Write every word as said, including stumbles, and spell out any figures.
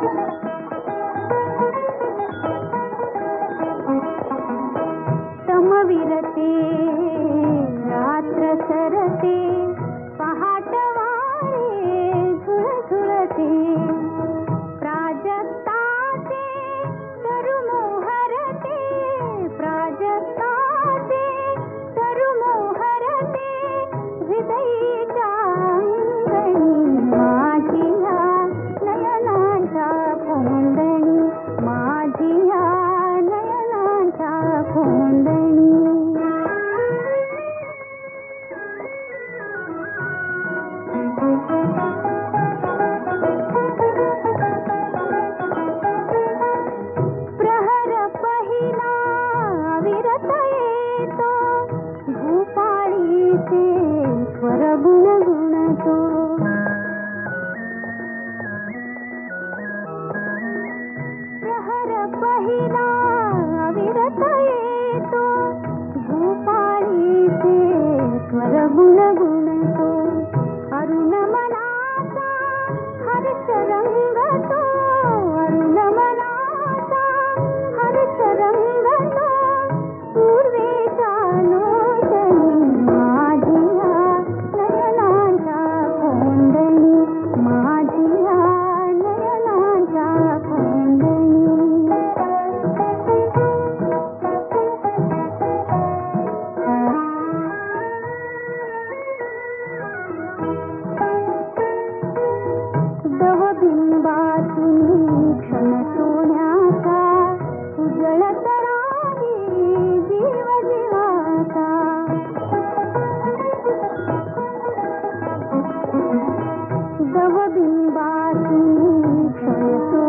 तमविरते रात्र सरते पहाटवारे झुळझुळते प्राजक्ताचे तरुमोहरते प्राजक्ताचे तरुमोहरते हृदयीच्या अंगणी माझिया नयनाच्या खोंदणी माझिया नयनाच्या खोंदणी प्रहर पहिला विरत येतो भूपाळीचे स्वर गुणगुणतो प्रहर पहिला विरत येतो भूपाळीचे स्वर गुणगुणतो अरुण मनाचा हर्ष रंगतो अरुण मनाचा हर्ष रंगतो पूर्वेच्या लोचनी माझिया नयनाच्या खोंदणी माझिया नयनाच्या खोंदणी दवबिंबातून क्षण सोन्याचा उजळत राही जीव जीवाचा दवबिंबातून क्षण